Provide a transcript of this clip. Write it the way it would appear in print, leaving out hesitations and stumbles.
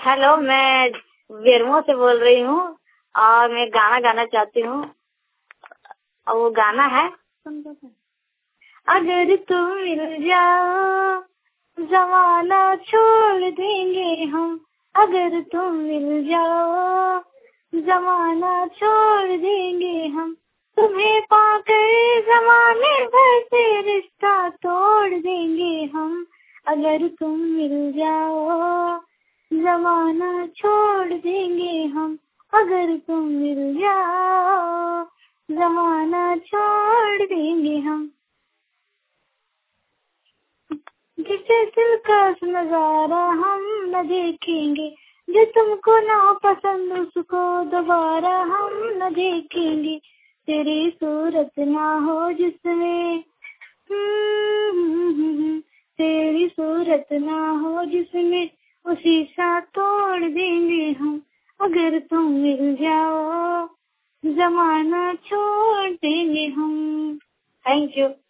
Hello, मैं बेरमो से बोल रही हूँ और मैं गाना गाना चाहती हूँ। और वो गाना है, अगर तुम मिल जाओ जमाना छोड़ देंगे हम। अगर तुम मिल जाओ जमाना छोड़ देंगे हम। तुम्हें पाकर जमाने भर से रिश्ता तोड़ देंगे हम। अगर तुम मिल जाओ जमाना छोड़ देंगे हम। अगर तुम मिल जाओ जमाना छोड़ देंगे हम। जिसे दिलकश नजारा हम न देखेंगे, जो तुमको ना पसंद उसको दोबारा हम न देखेंगे। तेरी सूरत ना हो जिसमें तेरी सूरत ना हो जिसमें वो शीशा तोड़ देंगे हम। अगर तुम मिल जाओ जमाना छोड़ देंगे हम। Thank you.